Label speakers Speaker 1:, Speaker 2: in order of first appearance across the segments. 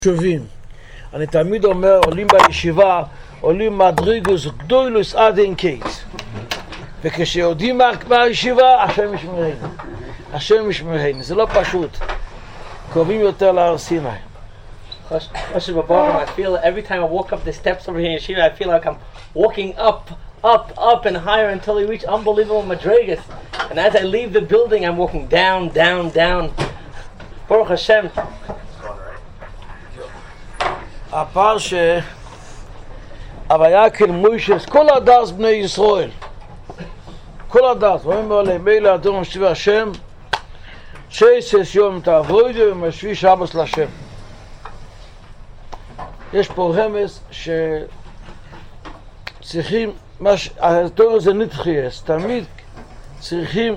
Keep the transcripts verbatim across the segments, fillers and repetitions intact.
Speaker 1: שובים. אני תמיד אומר, עולים בישיבה, עולים מדרגוס גדולוס עד אין קייס. וכשיודעים מהישיבה, השם ישמרנו. השם ישמרנו. זה לא פשוט. קרובים יותר להר סיני.
Speaker 2: I feel every time I walk up the steps over here in Yeshiva, I feel like I'm walking up, up, up and higher until we reach unbelievable madrigas. And as I leave the building, I'm walking down, down, down. Baruch Hashem.
Speaker 1: הפרשה, הוויה מוישס, כל הדס בני ישראל, כל הדס, ואומר להם, מילא אדון משיב השם, שייסס יום תעבודו ומשבי שבס להשם. יש פה רמז שצריכים, התור הזה נתחייס, תמיד צריכים,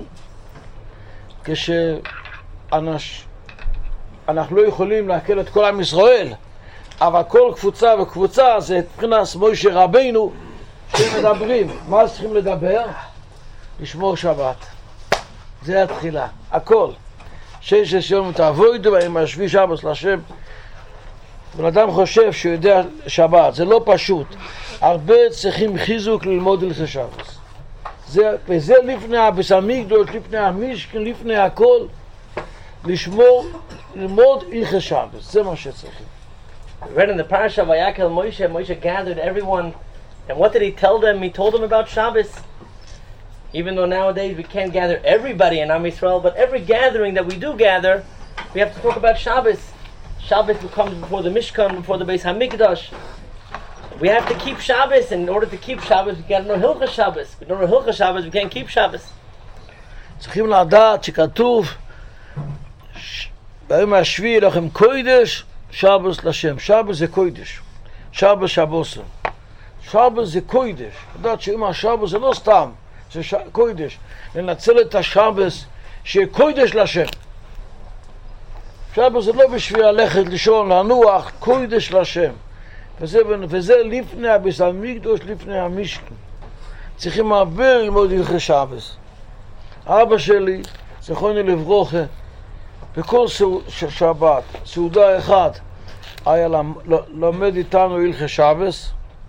Speaker 1: כשאנחנו לא יכולים להקל את כל עם ישראל, אבל כל קבוצה וקבוצה זה מבחינת משה רבינו שמדברים. מה צריכים לדבר? לשמור שבת. זה התחילה, הכל. שש יום תעבודו ומשבי שבס להשם. בן אדם חושב שהוא יודע שבת, זה לא פשוט. הרבה צריכים חיזוק ללמוד הלכות שבת. זה, וזה לפני הביס המקדוש, לפני המשכן, לפני הכל, לשמור, ללמוד הלכות שבת. זה מה שצריכים.
Speaker 2: We read in the parasha of Vayakel Moshe, Moshe gathered everyone, and what did he tell them? He told them about Shabbos. Even though nowadays we can't gather everybody in Am Yisrael, but every gathering that we do gather, we have to talk about Shabbos. Shabbos comes before the Mishkan, before the Beis HaMikdash. We have to keep Shabbos, and in order to keep Shabbos, we got to know Hilchos Shabbos. If we don't know Hilchos Shabbos, we can't keep Shabbos.
Speaker 1: צריכים לדעת שכתוב, ביום השביעי לכם קודש, שבס לשם. שבס זה קודש. שבס שבוסם. שבס זה קודש. יודעת שאם השבס זה לא סתם, זה ש... קודש. לנצל את השבס שיהיה קודש לשם. שבס זה לא בשביל ללכת לישון, לנוח, קודש לשם. וזה, וזה לפני הביס המקדוש, לפני המשכן. צריכים הרבה ללמוד הלכות שבס. אבא שלי, זכרונו לברכה, בכל שבת, סעודה אחד, היה לומד איתנו הלכות שבס,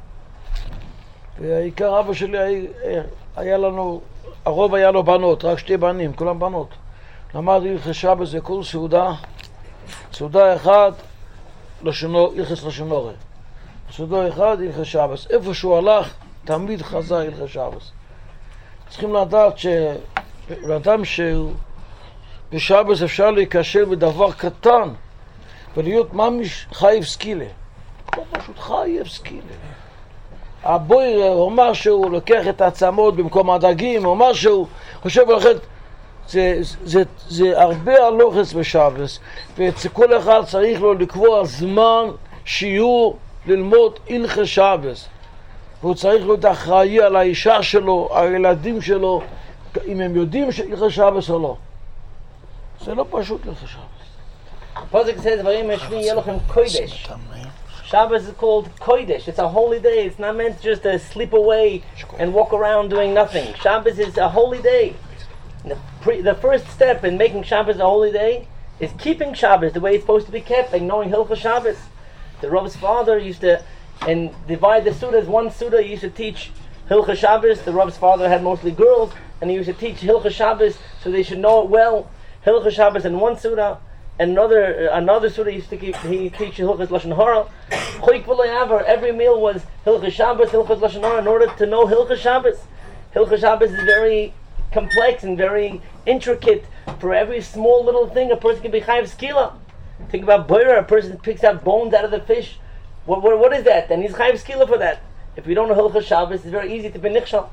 Speaker 1: והעיקר אבא שלי היה, היה לנו, הרוב היה לו בנות, רק שתי בנים, כולם בנות. למד הלכות שבס זה כל סעודה, סעודה אחד, הלכות לשון הרע. סעודה אחד, הלכות שבס. איפה שהוא הלך, תמיד חזר הלכות שבס. צריכים לדעת שאדם שהוא בשבס אפשר להיקשר בדבר קטן ולהיות ממש חייב סקילה. לא פשוט חייב סקילה. הבוירר אומר שהוא לוקח את העצמות במקום הדגים, אומר שהוא חושב ללכת, זה, זה, זה הרבה הלוחץ בשבס, וכל אחד צריך לו לקבוע זמן שיעור ללמוד הלכות שבס, והוא צריך להיות אחראי על האישה שלו, על הילדים שלו, אם הם יודעים שהלכות שבס או לא. זה לא פשוט הלכות שבס.
Speaker 2: Pasuk says, "Vayim Shvi Yelochem Kodesh." Shabbos is called Kodesh. It's a holy day. It's not meant just to sleep away and walk around doing nothing. Shabbos is a holy day. The, pre, the first step in making Shabbos a holy day is keeping Shabbos the way it's supposed to be kept, like knowing Hilchos Shabbos. The Rav's father used to and divide the Sudas. One Suda he used to teach Hilchos Shabbos. The Rav's father had mostly girls, and he used to teach Hilchos Shabbos so they should know it well. Hilchos Shabbos in one Suda. Another another Surah used to keep, he teach Hilchos Lashon Hara. Every meal was Hilchos Shabbos, Hilchos Lashon Hara, in order to know Hilchos Shabbos. Hilchos Shabbos is very complex and very intricate. For every small little thing, a person can be chayav skila. Think about boira, a person picks out bones out of the fish. What what, what is that? And he's chayav skila for that. If we don't know Hilchos Shabbos, it's very easy to be nichshal.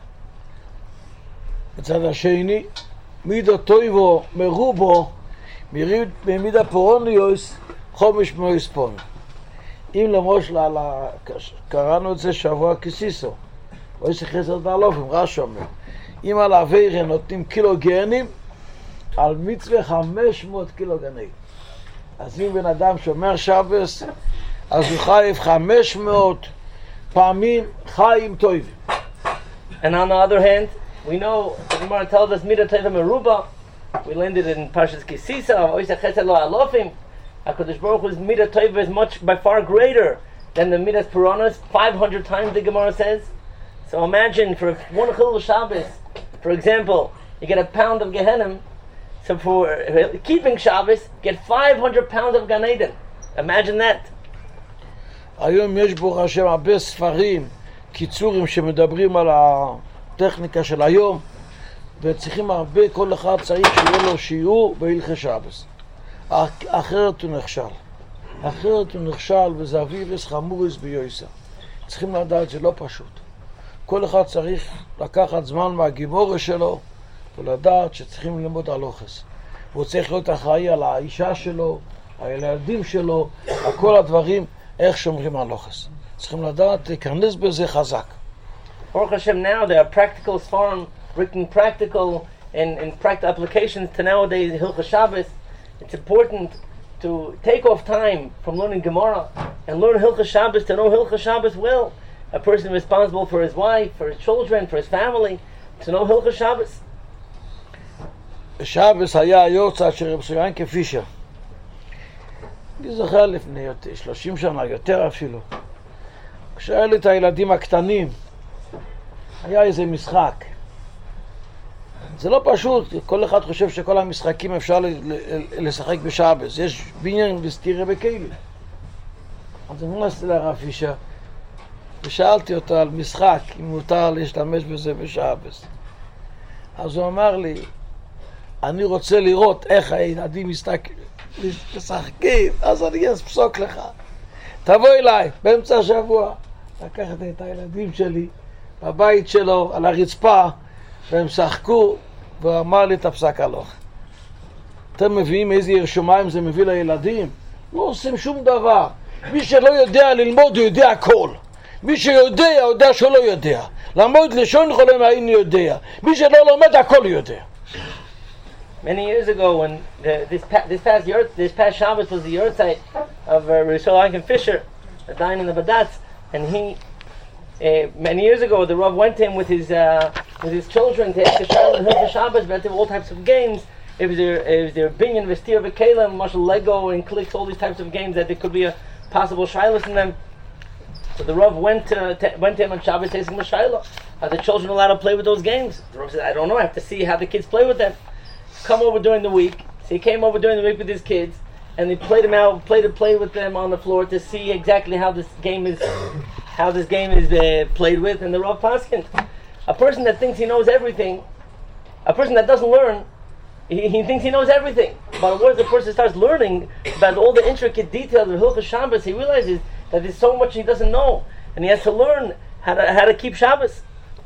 Speaker 1: בצד השני, מידו טויבו מרובו, במידה פורוניוס חומש מויספון. אם למשל קראנו את זה שבוע כסיסו, או יש חסר דלופים, רש אומר, אם על העבירה נותנים קילוגרנים, על מצווה חמש מאות קילוגרנים. אז אם בן אדם שומר שבס, אז הוא חייב חמש מאות פעמים חיים טובים.
Speaker 2: And on the other hand, we know, the Gemara tells us, Midah Teva Meruba, We learned it in Parshas Kisisa, HaKadosh Baruch Hu's Midah Tova is much, by far greater than the Midas Puranas, five hundred times the Gemara says. So imagine for one Chilul Shabbos, for example, you get a pound of Gehenim, so for uh, keeping Shabbos, get five hundred pounds of Gan Eden. Imagine that.
Speaker 1: היום יש ברוך השם הרבה ספרים, קיצורים שמדברים על הטכניקה של היום, וצריכים הרבה, כל אחד צריך שיהיה לו שיעור בהלכי שבס. אחרת הוא נכשל. אחרת הוא נכשל וזה אבירס חמורס ביועסה. צריכים לדעת, זה לא פשוט. כל אחד צריך לקחת זמן מהגימורה שלו ולדעת שצריכים ללמוד הלוכס. והוא צריך להיות אחראי על האישה שלו, על הילדים שלו, על כל הדברים, איך שומרים הלוכס. צריכים לדעת, להיכנס בזה חזק.
Speaker 2: Baruch Hashem, now there are practical sfarim written practical and, and practical applications to nowadays Hilchos Shabbos. It's important to take off time from learning Gemara and learn Hilchos Shabbos to know Hilchos Shabbos well. A person responsible for his wife, for his children, for his family, to know Hilchos Shabbos.
Speaker 1: בשבס היה היורצייט של רב סיינקה פישר. אני זוכר לפני שלושים שנה, יותר אפילו. כשהיה לי את הילדים הקטנים, היה איזה משחק. זה לא פשוט, כל אחד חושב שכל המשחקים אפשר לשחק בשבס. יש בניין וסתירה בכלים. אז אני נכנסתי לרב פישר, ושאלתי אותו על משחק, אם מותר להשתמש בזה בשבס. אז הוא אמר לי, אני רוצה לראות איך הילדים משחקים, אז אני אספסוק לך. תבוא אליי, באמצע השבוע, לקחת את הילדים שלי בבית שלו, על הרצפה, והם שחקו, ואמר לי את הפסק הלוך. אתם מביאים איזה ירשומיים זה מביא לילדים? לא עושים שום דבר. מי שלא יודע ללמוד, הוא יודע הכל. מי שיודע, יודע שהוא לא יודע. למוד לשון חולם היינו יודע. מי שלא לומד, הכל יודע.
Speaker 2: Many years ago, when the, this pa- this past year, this past Shabbos was the yahrzeit of uh, Rishon Einken Fisher, dying in the Badatz, and he uh, many years ago the Rav went to him with his uh, with his children to ask a shayla on Hilchos Shabbos about all types of games. If there if there binyan vestir v'kelim, marshal Lego and clicks, all these types of games that there could be a possible shayla in them. So the Rav went to, to went to him on Shabbos asking him a shayla. Are the children allowed to play with those games? The Rav said, I don't know. I have to see how the kids play with them. Come over during the week. So he came over during the week with his kids, and he played them out, played to play with them on the floor to see exactly how this game is, how this game is uh, played with. And the Rav Paskin, a person that thinks he knows everything, a person that doesn't learn, he, he thinks he knows everything. But once the person starts learning about all the intricate details of Hilchos Shabbos, he realizes that there's so much he doesn't know, and he has to learn how to how to keep Shabbos.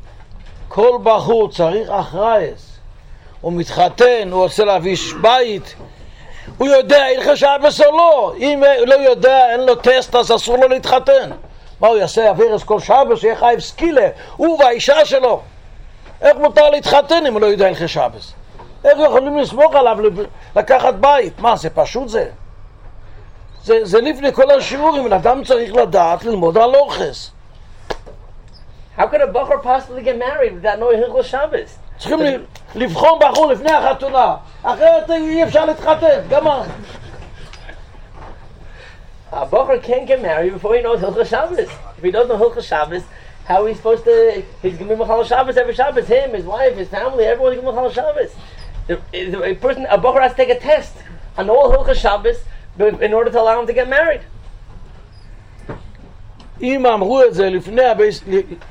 Speaker 1: כל בחור צריך אחראיס. הוא מתחתן, הוא רוצה להביש בית, הוא יודע הלכי שבס או לא. אם הוא לא יודע, אין לו טסט, אז אסור לו להתחתן. מה הוא יעשה? אבירס כל שבס, יהיה חייב סקילה, הוא והאישה שלו. איך מותר להתחתן אם הוא לא יודע הלכי שבס? איך יכולים לסמוך עליו לקחת בית? מה, זה פשוט זה? זה, זה לפני כל השיעורים, אדם צריך לדעת ללמוד הלוכס.
Speaker 2: How could a bachur possibly get married without knowing Hilchos Shabbos?
Speaker 1: צריכים לבחון בחור לפני החתונה, אחרת אי אפשר להתחתן, גמר.
Speaker 2: A bachur can't get married before he knows Hilchos Shabbos. If he doesn't know Hilchos Shabbos, how is he supposed to? He's going to be Mechal Shabbos every Shabbos. Him, his wife, his family, everyone's going to be Mechal Shabbos. The, the, a person, a bachur has to take a test on all Hilchos Shabbos in order to allow him to get married.
Speaker 1: אם אמרו את זה לפני הבייס,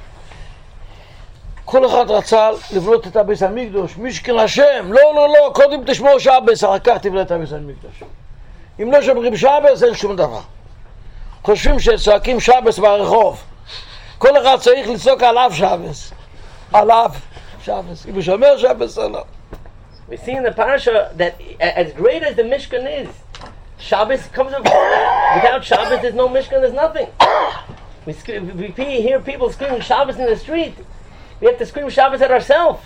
Speaker 1: כל אחד רצה לבנות את הביס המקדוש, משכן השם, לא, לא, לא, קודם תשמור שבס, אחר כך תבנה את הביס המקדוש. אם לא שומרים שבס, אין שום דבר. חושבים שצועקים שבס ברחוב. כל אחד צריך לצעוק עליו שבס. עליו שבס. אם הוא שומר שבס או לא.
Speaker 2: We see in the parasha that as great as the Mishkan is, Shabbos comes up. Without Shabbos, there's no Mishkan, there's nothing. We, we hear people screaming Shabbos in the street. We have to scream Shabbos at ourselves.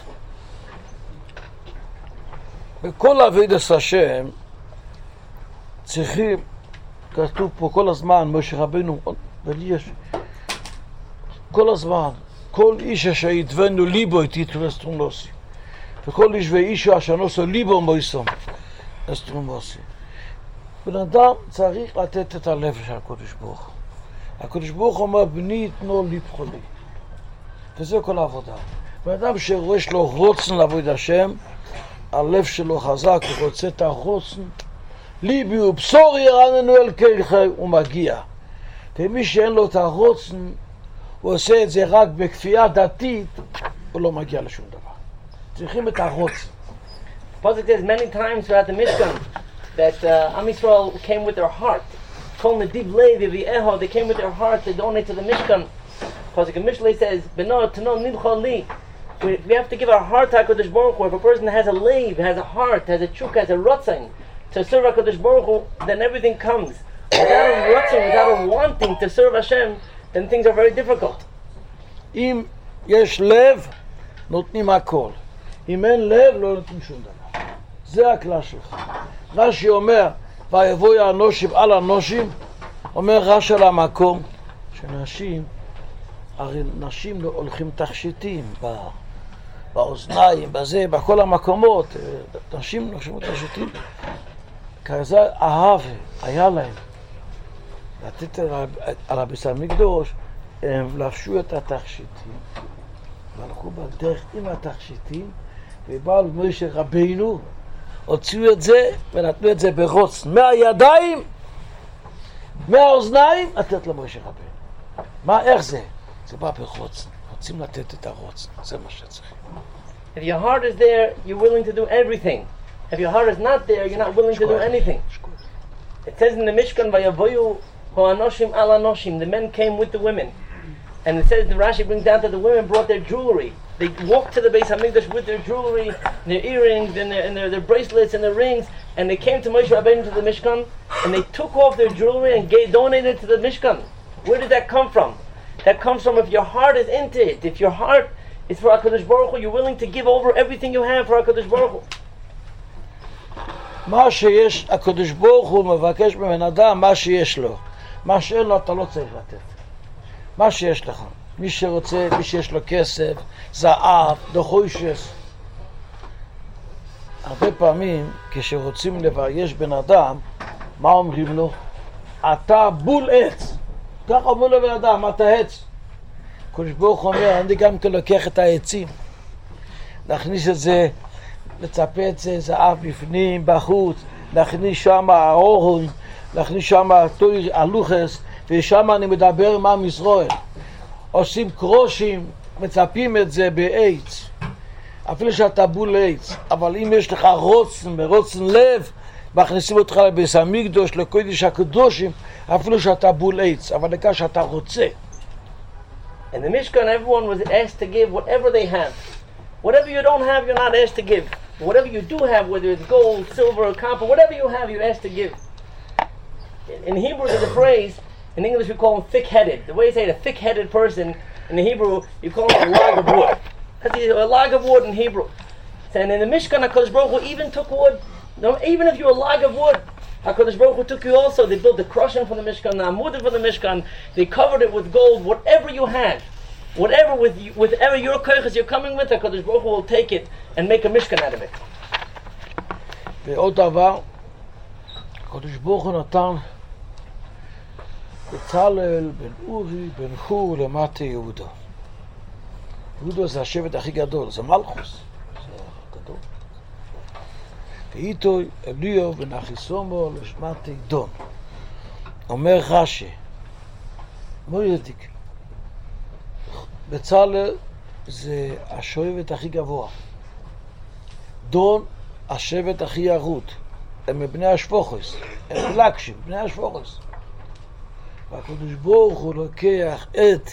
Speaker 1: בכל עבודת השם צריכים, כתוב פה כל הזמן, משה רבנו, ולי יש, כל הזמן, כל איש אשר יתבנו ליבו את יתרסטרום נוסי. וכל איש ואיש אשר נוסו ליבו מויסום, אסטרום נוסי. בן אדם צריך לתת את הלב של הקדוש ברוך הוא. הקדוש ברוך הוא אומר, בני יתנו ליבך לי. וזה כל העבודה. בן אדם שיש לו רוצן לעבוד השם, הלב שלו חזק, הוא רוצה את הרוצן, ליבי ובשור ירננו אל כלכי, הוא מגיע. ומי שאין לו את הרוצן, הוא עושה את זה רק בכפייה דתית, הוא לא מגיע לשום דבר. צריכים את הרוצן.
Speaker 2: Pasuk says many times throughout the Mishkan that uh, Am Yisrael came with their heart. Kol Nediv Levi V'Eho, they came with their heart to donate to the Mishkan. Pasuk in Mishlei says, Beno Tano Nidcha Li. We we have to give our heart to HaKadosh Baruch Hu. If a person has a leiv, has a heart, has a chuk, has a rotzin to serve HaKadosh Baruch Hu, then everything comes. Without a rotzin, without a wanting to serve Hashem, then things are very difficult.
Speaker 1: אם יש לב, נותנים הכל. אם אין לב, לא נותנים שום דבר. זה הכלל שלך. רש"י אומר, ויבואו האנושים על האנושים, אומר רש"י על המקום, שנשים, הרי נשים לא הולכים תכשיטים בא, באוזניים, בזה, בכל המקומות, נשים הולכים תכשיטים. כזה אהב, היה להם. לתת על הביס המקדוש, הם לבשו את התכשיטים, והלכו בדרך עם התכשיטים, ובאו למשה רבינו, הוציאו את זה ונתנו את זה ברוצן, מהידיים, מהאוזניים, לתת למשה רבינו. מה, איך זה? זה בא ברוצן, רוצים לתת את הרוצן, זה מה שצריך.
Speaker 2: If your heart is there, you're willing to do everything. If your heart is not there, you're not willing to do anything. It says in the Mishkan, Vayavoyu Ho'anoshim al anoshim, the men came with the women. And it says, the Rashi brings down that the women brought their jewelry. They walked to the Beis HaMikdash with their jewelry, their earrings, and their, and their, their bracelets, and their rings, and they came to Moshe Rabbeinu to the Mishkan, and they took off their jewelry and gave, donated to the Mishkan. Where did that come from? That comes from if your heart is into it. If your heart is for HaKadosh Baruch Hu, you're willing to give over everything you have for HaKadosh Baruch Hu.
Speaker 1: מה שיש, הקדוש ברוך הוא מבקש מבן אדם, מה שיש לו. מה שאין לו, אתה לא צריך לתת. מה שיש לך. מי שרוצה, מי שיש לו כסף, זהב, דחוישס. הרבה פעמים, כשרוצים לבייש בן אדם, מה אומרים לו? אתה בול עץ. ככה אומר לבן אדם, אתה עץ. הקדוש ברוך הוא אומר, אני גם כן לוקח את העצים. להכניס את זה, לצפה את זה, זהב בפנים, בחוץ, להכניס שם האורון, להכניס שם הלוחס, ושם אני מדבר עם עם ישראל. עושים קרושים, מצפים את זה בעץ. אפילו שאתה בול עץ, אבל אם יש לך רוצן ורוצן לב, מכניסים אותך לביס המקדוש, לקודש הקדושים, אפילו שאתה בול עץ, אבל לכך שאתה רוצה.
Speaker 2: In the Mishkan, everyone was asked to give whatever they have. Whatever you don't have, you're not asked to give. Whatever you do have, whether it's gold, silver, or copper, whatever you have, you're asked to give. In Hebrew, there's a phrase, in English we call him thick-headed. The way you say a thick-headed person, in the Hebrew, you call him a log of wood. That's a log of wood in Hebrew. And in the Mishkan, HaKadosh Baruch Hu even took wood. No, even if you're a log of wood, HaKadosh Baruch Hu took you also. They built the crushing for the Mishkan, the amudim for the Mishkan. They covered it with gold. Whatever you had, whatever with you, whatever your koiches you're coming with, HaKadosh Baruch Hu will take it and make a Mishkan out of it.
Speaker 1: ועוד דבר, הקדוש ברוך הוא נתן בצלאל, בן אורי, בן חור, למטה יהודה. יהודה זה השבט הכי גדול, זה מלכוס, זה גדול. ואיתו אליהו בן אחיסומו לשמטה דון. אומר רש"י, מוידיק, בצלאל זה השבט הכי גבוה. דון השבט הכי ירוד. הם מבני השפוחס, הם מלקשים, בני השפוחס. והקדוש ברוך הוא לוקח את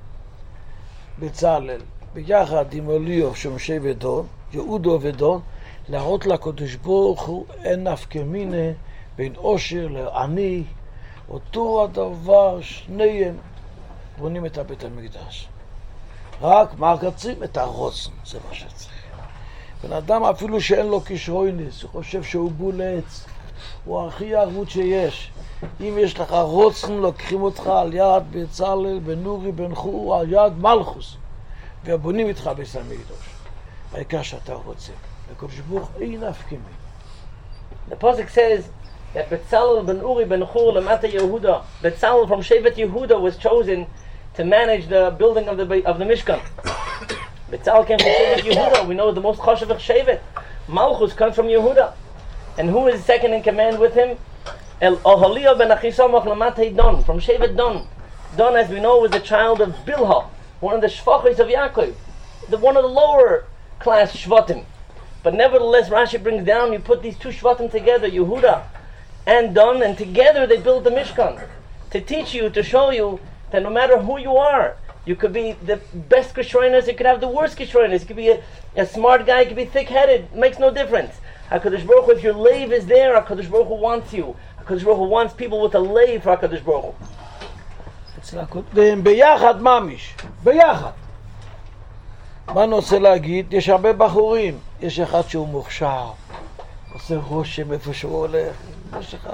Speaker 1: בצלאל ביחד עם אליהו שמשה ודון, יהודו ודון, להראות לקדוש ברוך הוא אין נפקא מינה בין עושר לעני, אותו הדבר, שניהם בונים את בית המקדש. רק מרקצים את הרוצן, זה מה שצריך. בן אדם אפילו שאין לו כשרוינס, הוא חושב שהוא בולץ, הוא הכי ירוד שיש. אם יש לך רוצן, לוקחים אותך על יד בצלאל, בן אורי, בן חור, על יד מלכוס, ובונים איתך בית המקדש. העיקר שאתה רוצה. הקדוש ברוך הוא אין נפקא מינה.
Speaker 2: The Pasuk says that Betzalel ben Uri ben Hur Lamata Yehuda, Betzalel from Shevet Yehuda was chosen to manage the building of the of the Mishkan. Betzalel came from Shevet Yehuda. We know the most chashuv Shevet. Malchus comes from Yehuda. And who is second in command with him? El Oholiah ben Achisamach Lamata Don, from Shevet Don. Don, as we know, was the child of Bilhah, one of the shvachos of Yaakov, the one of the lower class shvatim. But nevertheless, Rashi brings down, you put these two shvatim together, Yehuda and Don, and together they build the Mishkan, to teach you, to show you that no matter who you are, you could be the best Kishroinus, you could have the worst Kishroinus, you could be a, a smart guy, you could be thick-headed, it makes no difference. HaKadosh Baruch Hu, if your leiv is there, HaKadosh Baruch Hu wants you. HaKadosh Baruch Hu wants people with a leiv for HaKadosh Baruch Hu.
Speaker 1: והם ביחד ממש, ביחד. מה אני רוצה להגיד? יש הרבה בחורים, יש אחד שהוא מוכשר, עושה רושם איפה שהוא הולך, יש לך.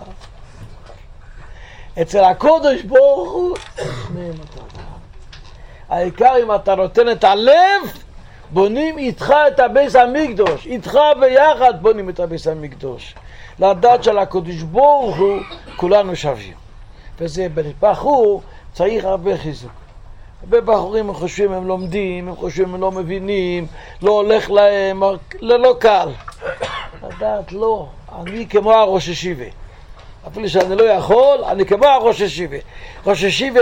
Speaker 1: אצל הקודש ברוך הוא, שניהם אותו דבר. העיקר אם אתה נותן את הלב, בונים איתך את הביס המקדוש, איתך ביחד בונים את הביס המקדוש. לדעת של הקודש ברוך הוא, כולנו שווים. וזה בחור צריך הרבה חיזוק. הרבה בחורים הם חושבים הם לומדים, הם חושבים הם לא מבינים, לא הולך להם, לא קל. לדעת לא, אני כמו הראש ישיבה. אפילו שאני לא יכול, אני כמו הראש ישיבה. ראש ישיבה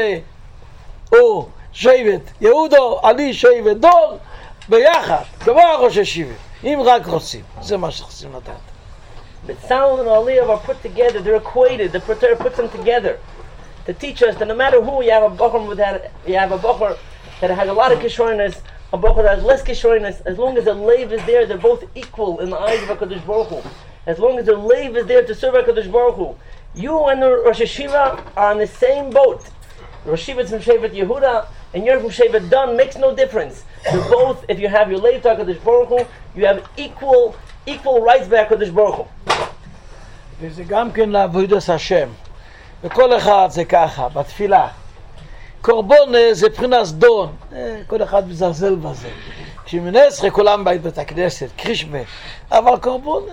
Speaker 1: או שבט יהודו, אני שבט דון, ביחד, כמו הראש ישיבה. אם רק רוצים, זה מה שצריכים לדעת.
Speaker 2: Betzalel and Oholiah are put together, they're equated, the Torah puts them together to teach us that no matter who, you have a Bachar that you have a Bachar that has a lot of Kishroinus, a Bachar that has less Kishroinus, as long as the leiv is there, they're both equal in the eyes of HaKadosh Baruch Hu. As long as the leiv is there to serve HaKadosh Baruch Hu. You and the Rosh Hashiva are on the same boat. Rosh Hashiva is from Shevet Yehuda, and you're from Shevet Dan, makes no difference. You're both, if you have your leiv to HaKadosh Baruch Hu, you have equal equal rights by HaKadosh Baruch Hu.
Speaker 1: וזה גם כן לעבודת השם. וכל אחד זה ככה, בתפילה. קורבן זה מבחינת דון, כל אחד מזלזל בזה. כשמנסחה כולם בית בית הכנסת, קרישמה. אבל קורבן,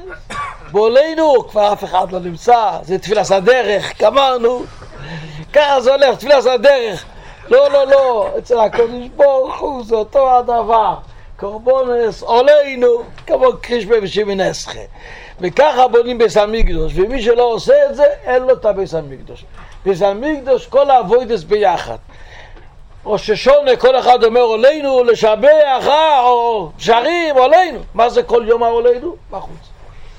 Speaker 1: בעולנו כבר אף אחד לא נמצא, זה תפילת הדרך, גמרנו. ככה זה הולך, תפילת הדרך. לא, לא, לא, אצל הקודש ברוך הוא זה אותו הדבר. קורבנס עולנו כמו קרישמה ושמנסחה. וככה בונים ביס המקדוש, ומי שלא עושה את זה, אין לו את הביס המקדוש. ביס המקדוש, כל העבודות ביחד. ראש השונה, כל אחד אומר עולנו, לשבח, או שרים, עולנו. מה זה כל יום העולנו? בחוץ.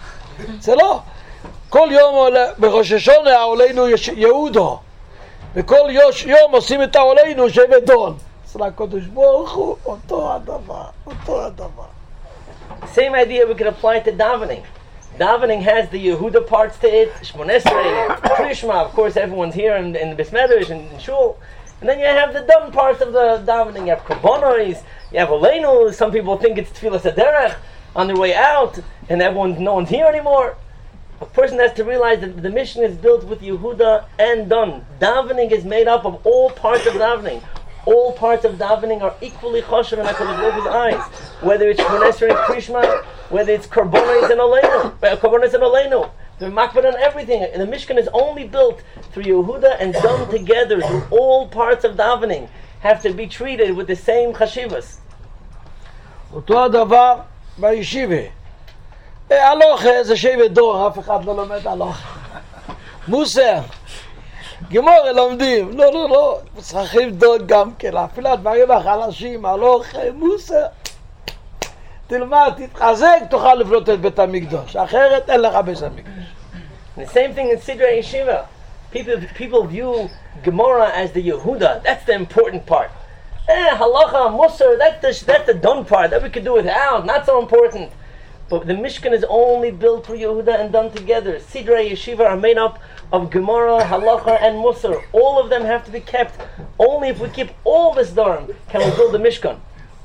Speaker 1: זה לא. כל יום בראש השונה העולנו יש יהודו. וכל יום עושים את העולנו שבט דון. אצל הקדוש ברוך הוא אותו הדבר, אותו הדבר.
Speaker 2: Same idea we could apply to davening. Davening has the Yehuda parts to it, Shmoneh Esrei, Krishma, of course everyone's here in, in the Besmedrash and in Shul. And then you have the done parts of the davening, you have Korbanos, you have Oleinu, some people think it's Tfilas HaDerech on their way out, and everyone's, no one's here anymore. A person has to realize that the mission is built with Yehuda and Dun. Davening is made up of all parts of davening. All parts of davening are equally choshev in HaKadosh Baruch Hu's eyes. Whether it's Shmoneh Esrei and Krishma, whether it's Korbanos and Oleinu, Korbanos and Oleinu. They're makbid on everything. And the Mishkan is only built through Yehuda and done together. Through all parts of davening have to be treated with the same chashivas.
Speaker 1: אותו הדבר בישיבה. הלוכה זה שבט דור, אף אחד לא לומד הלוכה. מוסר. גמור לומדים, לא, לא, לא, צריכים דוד גם כן, אפילו הדברים החלשים, הלוכה, מוסר. תלמד, תתחזק, תוכל לבנות את בית המקדוש, אחרת אין לך בית המקדוש.
Speaker 2: The same thing in Sidrei Yeshiva. People, people view Gemara as the Yehuda, that's the important part. Eh, halacha, musar, that's the, that's the done part, that we could do without, not so important. But the Mishkan is only built for Yehuda and done together. Sidrei Yeshiva are made up of Gemara, Halacha, and Musar. All of them have to be kept. Only if we keep all this dharm can we build the Mishkan.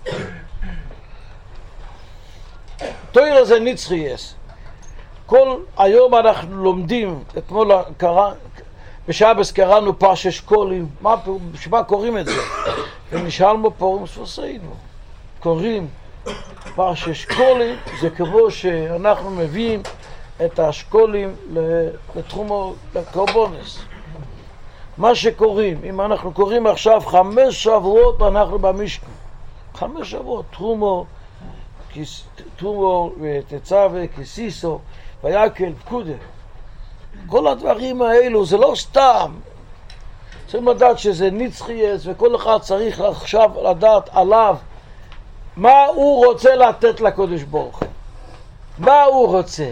Speaker 1: תורה זה נצחי יש. כל היום אנחנו לומדים, אתמול קרא, בשבס קראנו פרשת שקולים, מה, בשביל קוראים את זה? ונשאלנו פורים ספוסיינו. קוראים פרשת שקולים, זה כמו שאנחנו מביאים את האשכולים לתחום לקורבונס. מה שקוראים, אם אנחנו קוראים עכשיו חמש שבועות אנחנו במשכן. חמש שבועות, תרומו, תרומו ותצווה, כסיסו, ויקל, פקודה. כל הדברים האלו זה לא סתם. צריכים לדעת שזה נצחייס, וכל אחד צריך עכשיו לדעת עליו מה הוא רוצה לתת לקדוש ברוך הוא. מה הוא רוצה?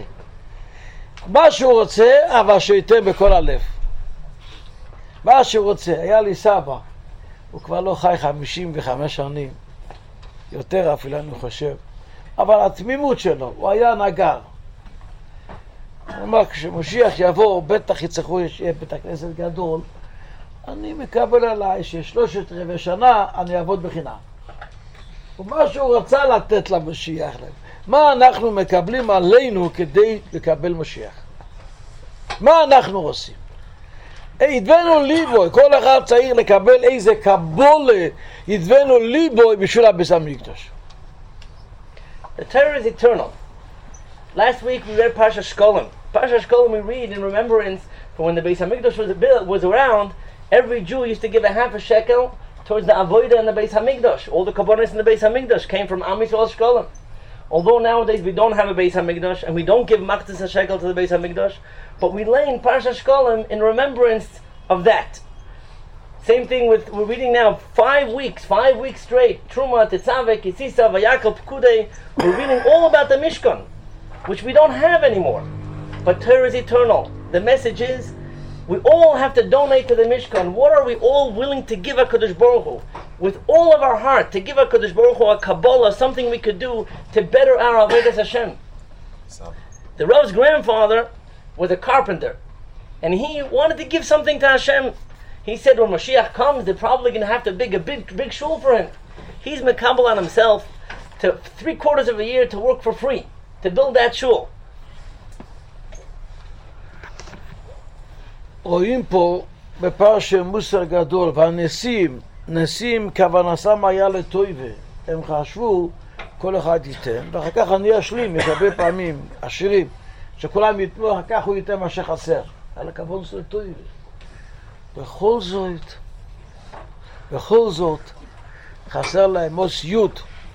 Speaker 1: מה שהוא רוצה, אבל שייתן בכל הלב. מה שהוא רוצה. היה לי סבא, הוא כבר לא חי חמישים וחמש שנים, יותר אפילו אני חושב, אבל התמימות שלו, הוא היה נגר. הוא אמר, כשמשיח יבוא, בטח יצטרכו, יהיה בית הכנסת גדול, אני מקבל עליי ששלושת רבעי שנה אני אעבוד בחינם. ומה שהוא רצה לתת למשיח להם. מה אנחנו מקבלים עלינו כדי לקבל משיח? מה אנחנו עושים? ידבנו ליבוי, כל אחד צריך לקבל איזה קבולה, ידבנו ליבוי בשביל הביס המקדוש.
Speaker 2: The Torah is eternal. Last week we read Parsha Shkolim. Parsha Shkolim we read in remembrance for when the Beis Hamikdash was, built, was around, every Jew used to give a half a shekel towards the avodah in the Beis Hamikdash. All the kabbonis in the Beis Hamikdash came from Am Yisrael Shkolim. Although nowadays we don't have a Beis Hamikdash and we don't give machzis a shekel to the Beis Hamikdash, but we lay in Parsha Shkolim in remembrance of that. Same thing with, we're reading now five weeks, five weeks straight. Truma, Tetzaveh, Kisisa, Vayakal, Pkudei. We're reading all about the Mishkan, which we don't have anymore. But Torah is eternal. The message is, we all have to donate to the Mishkan. What are we all willing to give HaKadosh Baruch Hu? With all of our heart, to give HaKadosh Baruch Hu a Kabbalah, something we could do to better our Avodas Hashem. The Rav's grandfather was a carpenter, and he wanted to give something to Hashem. He said when Mashiach comes, they're probably going to have to big a big big shul for him. He's mekabel on himself to three quarters of a year to work for free to build that shul.
Speaker 1: רואים פה בפרשה מוסר גדול, והנשיאים, נשיאים כוונתם היה לטויבה. הם חשבו כל אחד ייתן, ואחר כך אני אשלים, יש הרבה פעמים עשירים, שכולם ייתנו, אחר כך הוא ייתן מה שחסר. על הכוון של טויבה. בכל זאת, בכל זאת, חסר להם מוס יוד,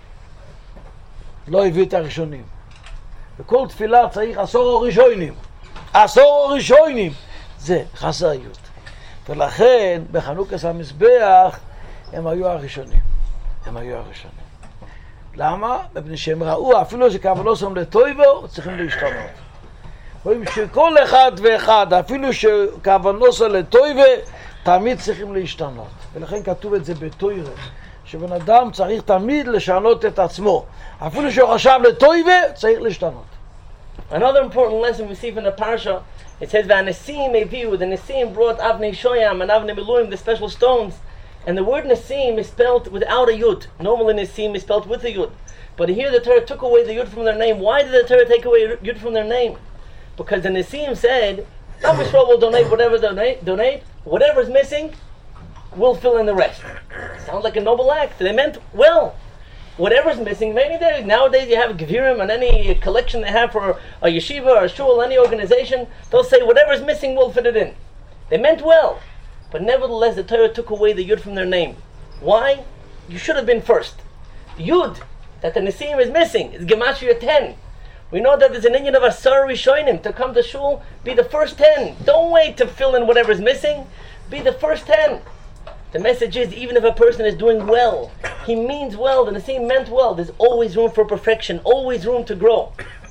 Speaker 1: לא הביא את הראשונים. בכל תפילה צריך עשור ראשונים, עשור ראשונים, זה חסר יוד. ולכן בחנוכת המזבח הם היו הראשונים, הם היו הראשונים. למה? מפני שהם ראו, אפילו שכוונתם לטויבו, צריכים להשתנות. רואים שכל אחד ואחד, אפילו שכוונתם לטויבו, תמיד צריכים להשתנות. ולכן כתוב את זה בתורה, שבן אדם צריך תמיד לשנות את עצמו. אפילו שהוא חשב לטויבו, צריך להשתנות.
Speaker 2: Another important lesson we see from the parsha, it says that Nesim Eviu, the Nesim brought Avnei Shoyam and Avnei Miluim, the special stones, and the word Nesim is spelled without a yud. Normally Nesim is spelled with a yud, but here the Torah took away the yud from their name. Why did the Torah take away yud from their name? Because the Nesim said, Am Yisrael will donate whatever they donate, donate, whatever's missing, we'll fill in the rest. Sounds like a noble act. They meant well. Whatever's missing, many days nowadays you have Gevirim and any collection they have for a yeshiva or a shul, any organization, they'll say whatever's missing, we'll fit it in. They meant well, but nevertheless the Torah took away the yud from their name. Why? You should have been first. Yud that the Nesim is missing is Gematria ten. We know that there's an Indian of Asar Rishonim to come to shul, be the first ten. Don't wait to fill in whatever's missing. Be the first ten. The message is, even if a person is doing well, he means well, the Nesim meant well, there's always room for perfection, always room to grow.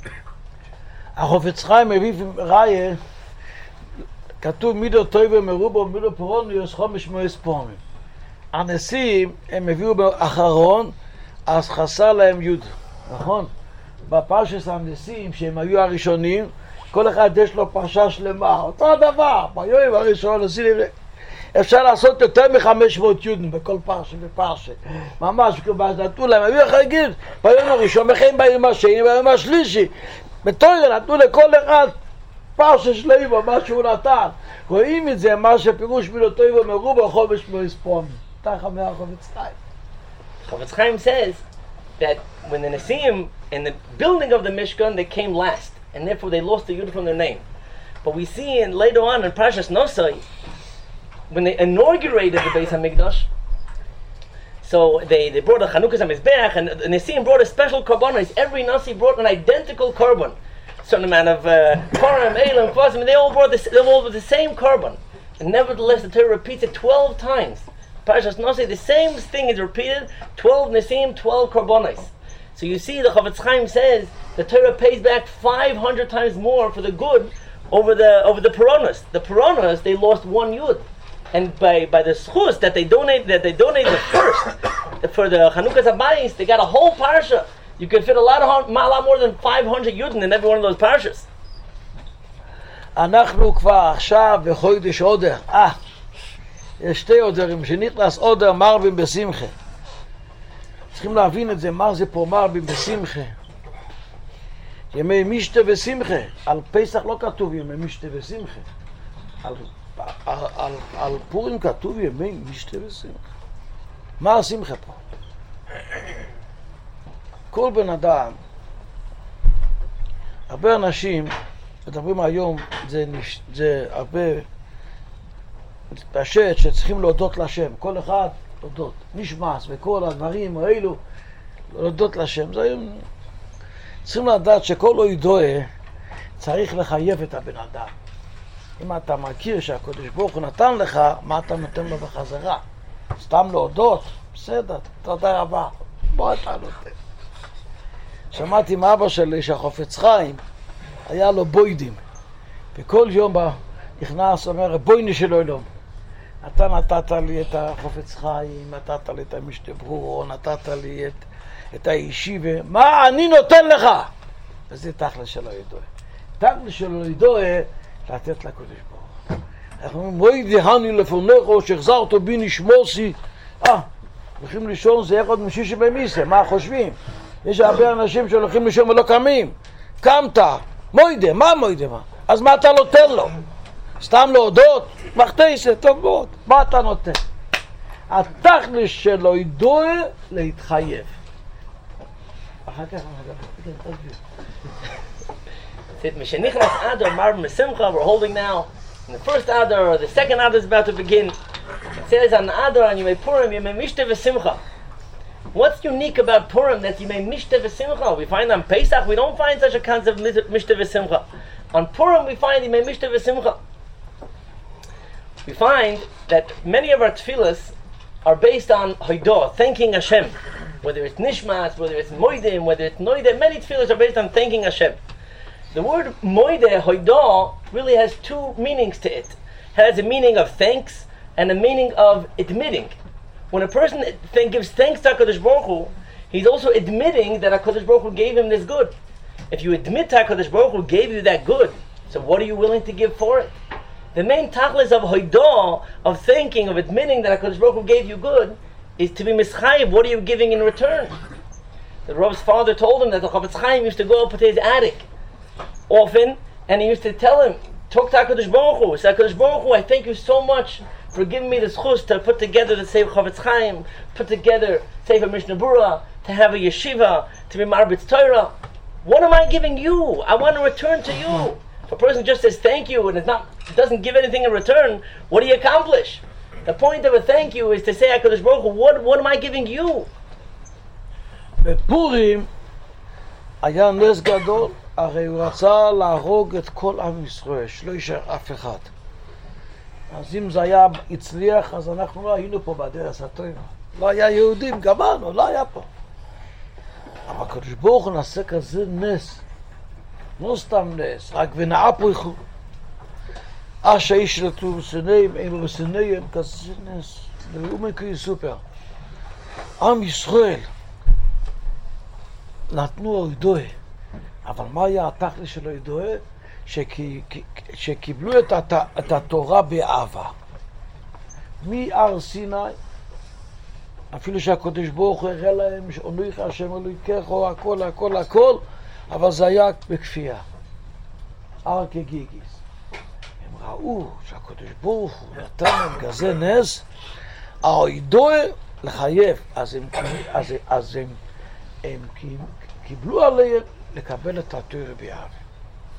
Speaker 1: החפץ חיים מביא ראיה, כתוב מידו טויבה מרובו מידו פרוניוס חומש מועס פעמים. הנשיאים הם הביאו באחרון, אז חסר להם יוד, נכון? בפרשת הנשיאים שהם היו הראשונים, כל אחד יש לו פרשה שלמה, אותו דבר, ביום הראשון נשיאים, אפשר לעשות יותר מחמש מאות יודן בכל פרשה ופרשה. ממש, נתנו להם, היו החגים, ביום הראשון, וכן ביום השני, ביום השלישי. בתורה נתנו לכל אחד פרשה שלמה, מה שהוא נתן. רואים את זה, מה שפירוש מילותוי ומרובו, חומש מויספון. תחת מהחפץ חיים.
Speaker 2: Chofetz Chaim says that when the Nesim in the building of the Mishkan, they came last. and therefore they lost the Yud from their name. But we see in later on in Parshas Nosai, when they inaugurated the Beis HaMikdash, so they, they brought a Chanukah HaMizbeach, and the Nisim brought a special korbanos. Every Nasi brought an identical korban. Certain amount of Purim, Eilim, Kvasim, and they all brought this, they all brought the same korban. And nevertheless, the Torah repeats it twelve times. Parshas Nosai, the same thing is repeated, twelve Nisim, twelve korbanos. So you see, the Chavetz Chaim says the Torah pays back five hundred times more for the good over the over the Puronos. The Puronos, they lost one Yud. And by, by the schus that they donate that they donated first for the Chanukah Habayis, they got a whole parsha. You can fit a lot of a lot more than five hundred yudin in every one of those parshas.
Speaker 1: אנחנו כבר עכשיו בחודש אודר. אה, יש שתי אודרים, שנכנס אודר מרבים בשמחה. צריכים להבין את זה, מה זה פה מרבים בשמחה. ימי משתה ושמחה. על פסח לא כתוב ימי משתה ושמחה. על על, על, על פורים כתוב ימי משתה ושמחה. מה השמחה פה? כל בן אדם, הרבה אנשים מדברים היום, זה, זה הרבה פשט שצריכים להודות לשם, כל אחד להודות, נשמס וכל הדברים האלו, להודות לשם. זה היום צריכים לדעת שכל לא ידועה צריך לחייב את הבן אדם. אם אתה מכיר שהקדוש ברוך הוא נתן לך, מה אתה נותן לו בחזרה? סתם להודות? בסדר, תודה רבה, בוא אתה נותן. שמעתי מאבא שלי שהחופץ חיים היה לו בוידים, וכל יום נכנס ואומר, בויני של עולם, אתה נתת לי את החופץ חיים, נתת לי את המשתה ברור, נתת לי את, את האישי, ומה אני נותן לך? וזה תכל'ס שלא ידוע. תכל'ס שלא ידוע לתת לקדוש ברוך. אנחנו אומרים, מוידי הני לפונךו שהחזרת בי נשמוסי. אה, הולכים לישון זה אחד משישי במיסה, מה חושבים? יש הרבה אנשים שהולכים לישון ולא קמים. קמת, מוידי, מה מוידי מה? אז מה אתה נותן לו? סתם להודות? מחתיסה, טוב מאוד, מה אתה נותן? התכל'ס שלו ידוע להתחייב. אחר כך
Speaker 2: Mishenichnas Adar Marb Mesimcha, we're holding now in the first Adar, or the second Adar is about to begin. It says on Adar, on Yemei Purim, Yemei Mishte V'Simcha. What's unique about Purim that Yemei Mishte V'Simcha? We find on Pesach, we don't find such a concept of Mishte V'Simcha. On Purim, we find Yemei Mishte V'Simcha. We find that many of our tefillas are based on Hoidah, thanking Hashem. Whether it's Nishmas, whether it's Moedim, whether it's Noideh, many tefillas are based on thanking Hashem. The word Moedeh, Hoidah, really has two meanings to it. It has a meaning of thanks and a meaning of admitting. When a person th- gives thanks to HaKadosh Baruch Hu, he's also admitting that HaKadosh Baruch Hu gave him this good. If you admit HaKadosh Baruch Hu gave you that good, so what are you willing to give for it? The main tachlis of Hoidah, of thanking, of admitting that HaKadosh Baruch Hu gave you good, is to be mischayiv. What are you giving in return? The Rav's father told him that the Chavetz Chaim used to go up to his attic often, and he used to tell him, talk to HaKadosh Baruch Hu. Say, HaKadosh Baruch Hu, I thank you so much for giving me the schus to put together the Sefer Chavetz Chaim, put together Sefer Mishnah Berurah, to have a yeshiva, to be Marbitz Torah. What am I giving you? I want to return to you. If a person just says thank you and it's not, doesn't give anything in return, what do you accomplish? The point of a thank you is to say, HaKadosh Baruch Hu, what, what am I giving you?
Speaker 1: בפורים היה נס גדול, הרי הוא רצה להרוג את כל עם ישראל, שלא יישאר אף אחד. אז אם זה היה הצליח, אז אנחנו לא היינו פה בדרך הטובה. לא היה יהודים, גמרנו, לא היה פה. אבל הקדוש ברוך הוא נעשה כזה נס, לא סתם נס, רק ונעה פה איכו. אשר איש שלטו בסניהם, אין לו בסניהם, כזה נס. הוא מקריא סופר. עם ישראל נתנו הוידועה. אבל מה היה התכל'ס של הוידועה? שקיבלו את, הת... את התורה באהבה. מהר סיני, אפילו שהקדוש ברוך הוא הראה להם שאונך השם אלוהיכך, הכל, הכל, הכל, אבל זה היה בכפייה. הר כגיגיס. הם ראו שהקדוש ברוך הוא נתן להם כזה נס, ההוידועה לחייב, אז הם, אז, אז הם, הם קיבלו עליהם לקבל את התורה באהבה.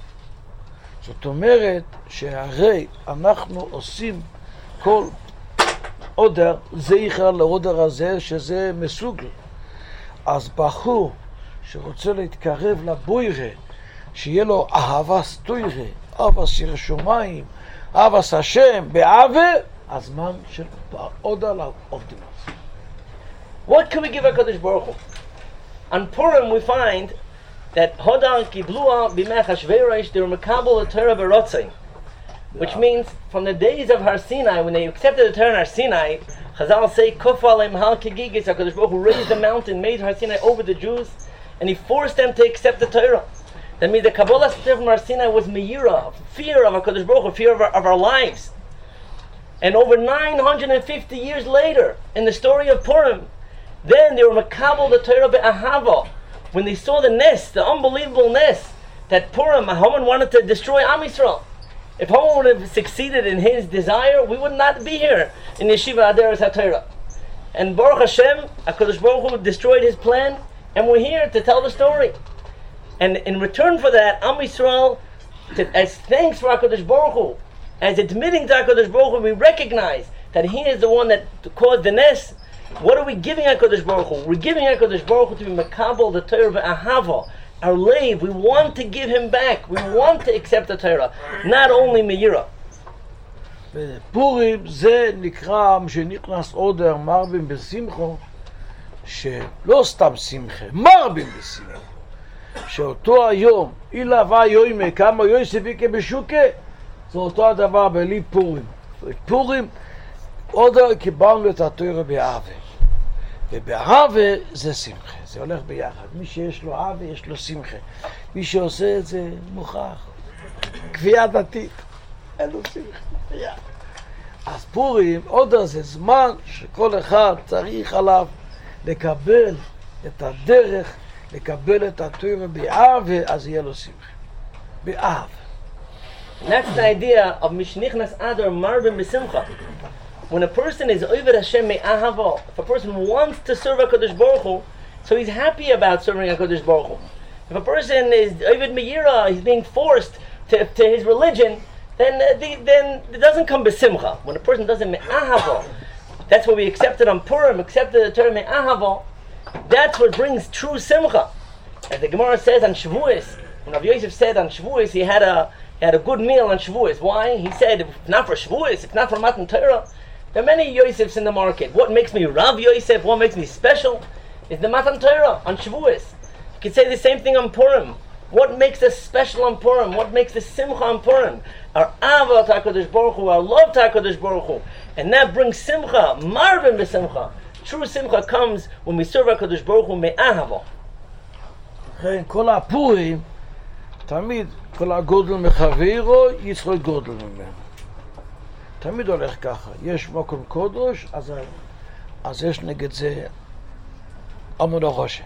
Speaker 1: זאת אומרת שהרי אנחנו עושים כל עודר זכר לעודר הזה שזה מסוג. אז בחור שרוצה להתקרב לבוירה, שיהיה לו אהבה סטוירה, אהבה סיר שמיים, אהבה השם, באהבה, הזמן של עודר לעובדים.
Speaker 2: What can we give HaKadosh Baruch Hu? On Purim we find that Hodar Kiblua B'mech HaShveirosh they were Mekabel the Torah B'rotzei, which means from the days of Har Sinai, when they accepted the Torah in Har Sinai, Chazal say, Kofalem Hal Kegigis, HaKadosh Baruch Hu raised the mountain, made Har Sinai over the Jews, and he forced them to accept the Torah. That means the Kabbalah from Har Sinai was Meira, fear of HaKadosh Baruch Hu, fear of our, of our lives. And over nine hundred fifty years later, in the story of Purim, then they were Makabel the Torah Be'ahava, when they saw the nest, the unbelievable nest, that Purim, Haman wanted to destroy Am Yisrael. If Haman would have succeeded in his desire, we would not be here in Yeshiva Aderes HaTorah. And Baruch Hashem, HaKadosh Baruch Hu destroyed his plan, and we're here to tell the story. And in return for that, Am Yisrael, to, as thanks for HaKadosh Baruch Hu, as admitting to HaKadosh Baruch Hu, we recognize that He is the one that caused the nest. What are we giving HaKadosh Baruch Hu? We're giving HaKadosh Baruch Hu to be Makabel the Torah Ve'ahava, our lave. We want to give Him back. We want to accept the Torah, not only Meira.
Speaker 1: פורים זה נקרא שנכנס עודר מרבים בשמחו, שלא סתם שמחה, מרבים בשמחו, שאותו היום אילהבה יוימה כמה יויספיקה בשוקה, זה אותו הדבר בלי פורים. פורים עודר קיבלנו את התורה באהבה, ובאהבה זה שמחה, זה הולך ביחד. מי שיש לו אהבה יש לו שמחה, מי שעושה את זה מוכח, כפייה דתית, אין לו שמחה. אז פורים עודר זה זמן שכל אחד צריך עליו לקבל את הדרך, לקבל את התורה באהבה, אז יהיה לו שמחה, באהבה.
Speaker 2: That's the idea of Mishnichnas Adar Marbim B'Simcha. When a person is Oved Hashem Me'ahava, if a person wants to serve HaKadosh Baruch Hu, so he's happy about serving HaKadosh Baruch Hu. If a person is Oved Me'ira, he's being forced to, to his religion, then uh, the, then it doesn't come B'Simcha. When a person does it Me'ahava, that's what we accepted on Purim, accepted the term Me'ahava, that's what brings true Simcha. As the Gemara says on Shavuos, when Rav Yosef said on Shavuos, he had a He had a good meal on Shavuos. Why? He said, if not for Shavuos, if not for Matan Torah, there are many Yosefs in the market. What makes me Rav Yosef, what makes me special, is the Matan Torah on Shavuos. You could say the same thing on Purim. What makes us special on Purim? What makes the Simcha on Purim? Our Ava to HaKadosh Baruch Hu, our love to HaKadosh Baruch Hu. And that brings Simcha, Marvin b'Simcha. True Simcha comes when we serve HaKadosh Baruch Hu me'ahava.
Speaker 1: כל הפורים, תמיד כל הגודל מחברו יצחק גודל ממנו. תמיד הולך ככה. יש מקום קודש, אז, אז יש נגד זה עמוד החושך.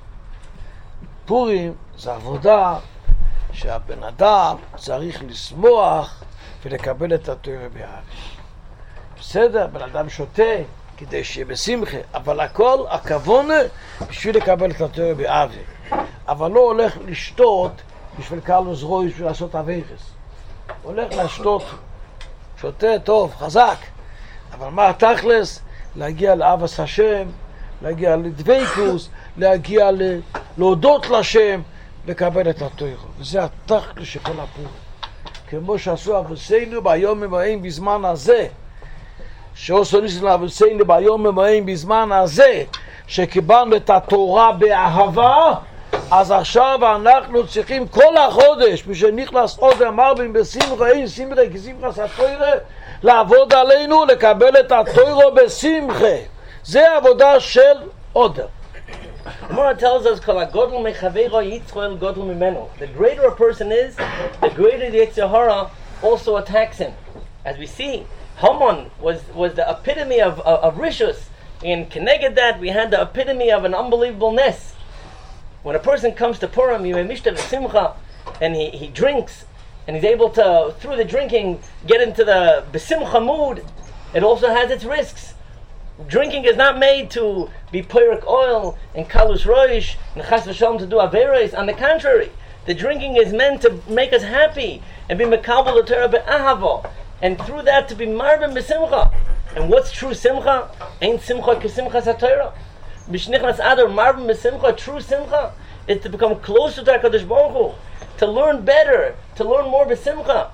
Speaker 1: פורים זה עבודה שהבן אדם צריך לשמוח ולקבל את התורה באהבה. בסדר, בן אדם שותה כדי שיהיה בשמחה, אבל הכל, הכוונה, בשביל לקבל את התורה באהבה. אבל לא הולך לשתות בשביל קלוס רוי, בשביל לעשות אביירס. הולך לשתות, שותה טוב, חזק. אבל מה התכלס? להגיע לאהבת השם, להגיע לדבקות, להגיע ל... להודות לשם, לקבל את התורה. וזה התכלס של כל הפורים. כמו שעשו אבותינו ביום הבאים בזמן הזה, שעשו ניסים אבותינו ביום הבאים בזמן הזה, שקיבלנו את התורה באהבה, אז עכשיו אנחנו צריכים כל החודש, משנכנס עוד המרבים בשמחה, אין שמחה כשמחה התורה, לעבוד עלינו, לקבל את התורה בשמחה. זה עבודה של עודר.
Speaker 2: The Gemara tells us, the greater a person is, the greater the Yetzer Hara also attacks him. As we see, Haman was, was the epitome of, of, of Rishus. In Keneged that, we had the epitome of an unbelievableness. When a person comes to Purim, and he, he drinks, and he's able to, through the drinking, get into the besimcha mood, it also has its risks. Drinking is not made to be pyric oil and kalus roish and chas v'shalom to do averos. On the contrary, the drinking is meant to make us happy and be mekabel the Torah be'ahava, and through that to be marvin b'simcha. And what's true simcha? Ain't simcha k'simcha saTorah. B'shnichnas adar marvin b'simcha, true simcha is to become closer to HaKadosh Baruch Hu, to learn better, to learn more b'simcha.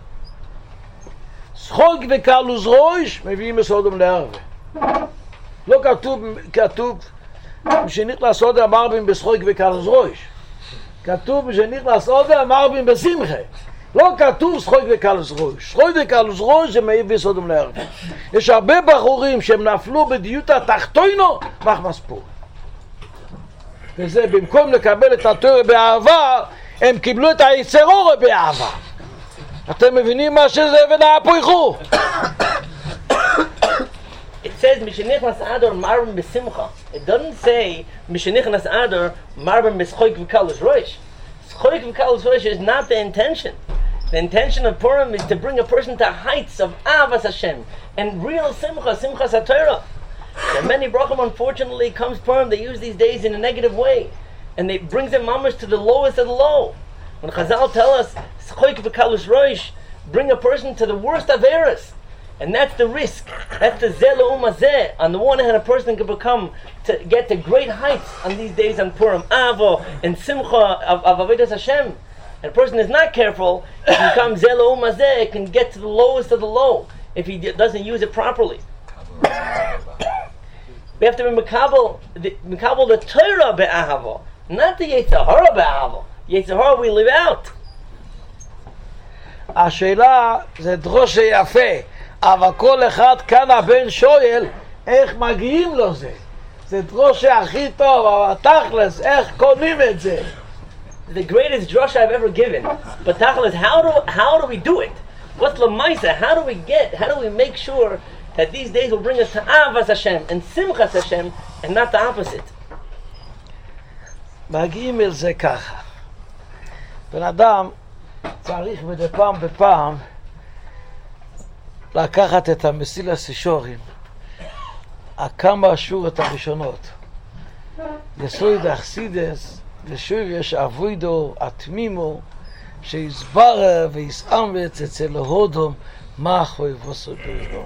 Speaker 1: שחוק וקלוס ראש מביאים מסודם לערבה. לא כתוב, כתוב שנכנס עוד המרבים בשחוק וקלוס ראש. כתוב שנכנס עוד המרבים בשמחה. לא כתוב שחוק וקלוס ראש. שחוק וקלוס ראש זה מביא מסודם לערבה. יש הרבה בחורים שהם נפלו בדיוט התחתונו מחמס פורים. וזה במקום לקבל את התורה באהבה, הם קיבלו את היצר אור באהבה. אתם מבינים מה שזה ונהפכו?
Speaker 2: It says Mishenichnas Adar Marvin B'Simcha. It doesn't say Mishenichnas Adar Marvin B'Schoik V'Kalus Rosh. Schoik V'Kalus Rosh is not the intention. The intention of Purim is to bring a person to heights of Avas Hashem and real Simcha, Simcha SaTorah. And many brachim, unfortunately, comes Purim, they use these days in a negative way, and it brings them mamash to the lowest of the low. When Chazal tell us Schoik V'Kalus Rosh, bring a person to the worst averas. And that's the risk. That's the zelo umazeh. On the one hand, a person can become to get to great heights on these days on Purim, Avo and Simcha of, of Avodas Hashem. And a person is not careful, he becomes zelo umazeh. It can get to the lowest of the low if he d- doesn't use it properly. We have to be mekabel the mekabel the Torah be'ahava, not the Yetzer Hara be'ahava. Yetzer Hara we live out.
Speaker 1: השאלה זה דרוש יפה, אבל כל אחד כאן הבן שואל איך מגיעים לו זה. זה דרוש הכי טוב, אבל תכלס, איך קונים את זה?
Speaker 2: The greatest drasha I've ever given. But tachlis, how do how do we do it? What's lamaisa? How do we get? How do we make sure that these days will bring us to Avas Hashem and Simchas Hashem and not the opposite?
Speaker 1: מגיעים אל זה ככה. בן אדם צריך מדי פעם בפעם לקחת את המסילת ישורים, הכמה השורות הראשונות. יסוד החסידס, ושוב יש אבוידו, התמימו, שיסבר ויסאמץ אצל הודו, מה חויבוסו בעולם.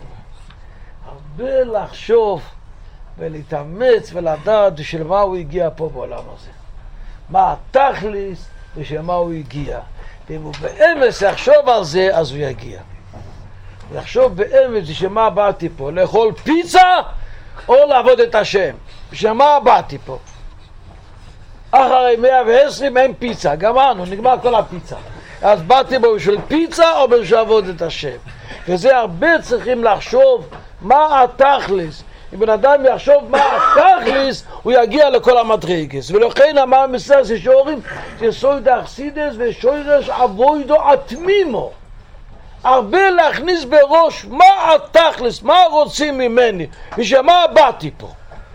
Speaker 1: הרבה לחשוב ולהתאמץ ולדעת בשביל מה הוא הגיע פה בעולם הזה. מה התכליס בשביל מה הוא הגיע. ואם הוא באמת יחשוב על זה, אז הוא יגיע. הוא יחשוב באמת בשביל מה באתי פה, לאכול פיצה או לעבוד את השם. בשביל מה באתי פה. אחרי מאה ועשרים אין פיצה, גמרנו, נגמר כל הפיצה. אז באתי בו בשביל פיצה או בשביל לעבוד את השם. וזה הרבה צריכים לחשוב מה התכליס. אם בן אדם יחשוב מה התכליס, הוא יגיע לכל המדרגס. ולכן אמר מסילת ישורים, יסוד החסידס ושורש אבוידו התמימו. הרבה להכניס בראש מה התכליס, מה רוצים ממני, בשביל מה באתי פה.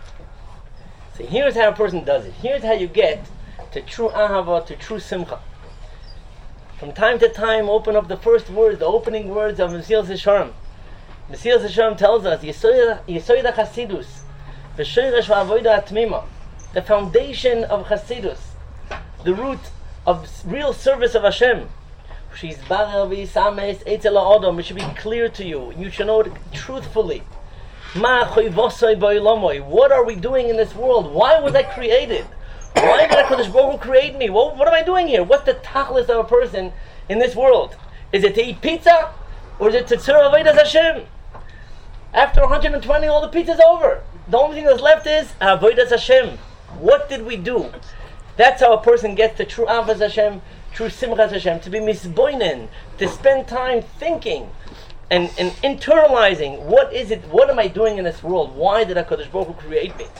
Speaker 2: So here's how a person does it. Here's how you get to true ahava, to true simcha. From time to time, open up the first words, the opening words of Mesilas Yesharim. Mesilas Yesharim tells us, Yesoid HaChasidus, V'shoresh v'avoda atmima, the foundation of Chasidus, the root of real service of Hashem. She'izbarer v'yisames etzel ha'odom, it should be clear to you. You should know it truthfully. Ma choivosoi ba'olamoi, what are we doing in this world? Why was I created? Why did HaKadosh Baruch Hu create me? What, what am I doing here? What's the tachlis of a person in this world? Is it to eat pizza? Or is it to serve Avodas Hashem? After one hundred twenty, all the pizza's over. The only thing that's left is Avodas Hashem. What did we do? That's how a person gets to true Avos Hashem, true Simchas Hashem, to be misboinen, to spend time thinking and, and internalizing, what is it, what am I doing in this world? Why did HaKadosh Baruch Hu create me?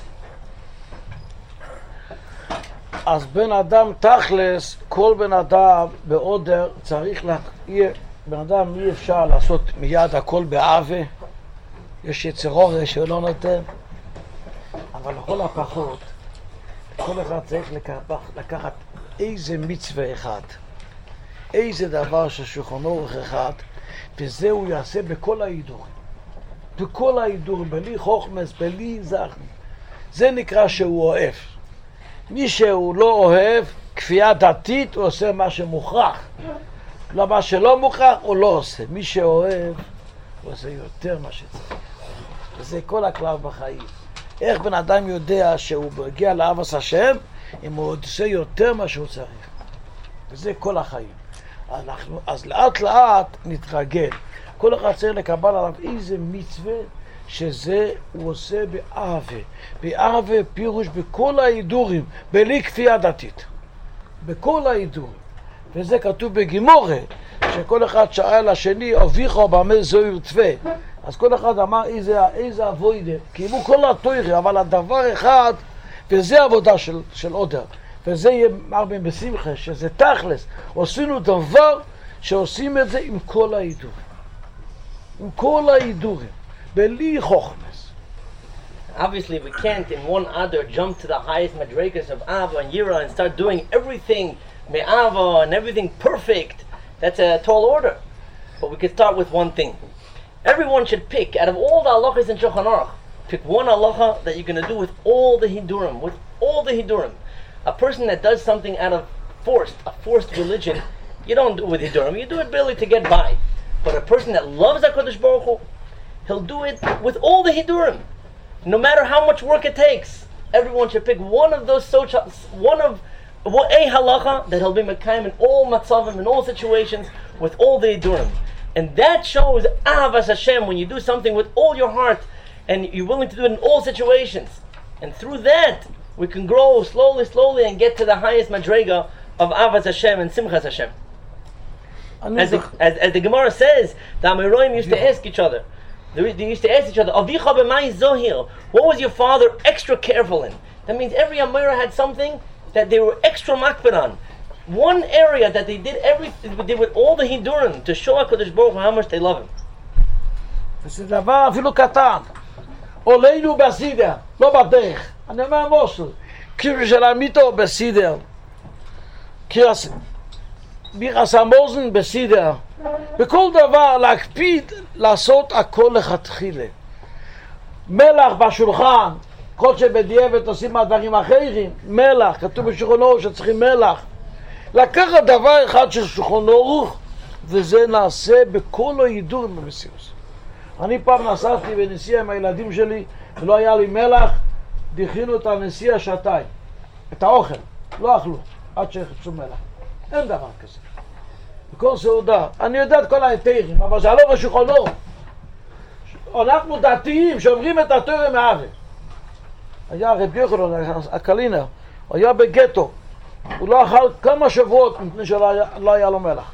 Speaker 1: אז בן אדם תכלס, כל בן אדם בעודר צריך לה... בן אדם אי אפשר לעשות מיד הכל באהבה, יש יצר אור שלא נותן, אבל לכל הפחות כל אחד צריך לקחת, לקחת איזה מצווה אחד, איזה דבר של שולחן אורך אחד, וזה הוא יעשה בכל ההידורים, בכל ההידורים, בלי חוכמס, בלי זכם. זה נקרא שהוא אוהב. מי שהוא לא אוהב, כפייה דתית, הוא עושה מה שמוכרח. לא, מה שלא מוכרח הוא לא עושה. מי שאוהב הוא עושה יותר מה שצריך. וזה כל הכלל בחיים. איך בן אדם יודע שהוא מגיע לאהבת השם אם הוא עושה יותר מה שהוא צריך. וזה כל החיים. אנחנו, אז לאט לאט נתרגל. כל אחד צריך לקבל עליו איזה מצווה שזה הוא עושה באהבה. באהבה פירוש בכל ההידורים, בלי כפייה דתית. בכל ההידורים. וזה כתוב בגימורה, שכל אחד שאל השני, אביך במה זוהיר תווה. אז כל אחד אמר איזה, איזה אבוידה, קיימו כל התוירה, אבל הדבר אחד, וזה עבודה של, של עודר, וזה יהיה מרבים בשמחה, שזה תכלס, עשינו דבר שעושים את זה עם כל ההידורים. עם כל ההידורים, בלי חוכמס.
Speaker 2: Obviously we can't in one other jump to the highest madrigas of Ava and Yira and start doing everything me'ava and everything perfect. That's a tall order. But we can start with one thing. Everyone should pick, out of all the halachas in Shulchan Aruch, pick one halacha that you're going to do with all the hidurim, with all the hidurim. A person that does something out of forced, a forced religion, you don't do it with hidurim, you do it barely to get by. But a person that loves HaKadosh Baruch Hu, he'll do it with all the hidurim. No matter how much work it takes, everyone should pick one of those sochas, one of a halacha that he'll be mekayim in all matzavim, in all situations, with all the hidurim. And that shows Ahavas Hashem, when you do something with all your heart and you're willing to do it in all situations. And through that, we can grow slowly, slowly and get to the highest madrega of Ahavas Hashem and Simchas Hashem. As the, as, as the Gemara says, the Amoraim used to ask each other, they, they used to ask each other, Avicha b'mai zohir, what was your father extra careful in? That means every Amora had something that they were extra makbid on. One area that they did everything, they did with all the hidurim to show HaKadosh Baruch Hu how much they love him.
Speaker 1: וזה דבר אפילו קטן. עולנו בסידר, לא בדרך. אני אומר מוסר, קיר של המיתו בסידר. ביחס המוזן בסידר. בכל דבר להקפיד לעשות הכל לכתחילה. מלח בשולחן, כל שבדיעבד עושים מהדברים אחרים, מלח, כתוב בשולחן אורך שצריכים מלח. לקחת דבר אחד של שולחן אורך, וזה נעשה בכל ההידורים במסירות. אני פעם נסעתי בנסיעה עם הילדים שלי, ולא היה לי מלח, דחינו את הנסיעה שעתיים. את האוכל, לא אכלו, עד שיחפשו מלח. אין דבר כזה. בכל סעודה, אני יודע את כל ההיתרים, אבל זה לא בשולחן אורך. אנחנו דתיים שאומרים את התורה מהארץ. היה רבי יוחנן הקלינר, הוא היה בגטו, הוא לא אכל כמה שבועות מפני שלא היה, לא היה לו מלח.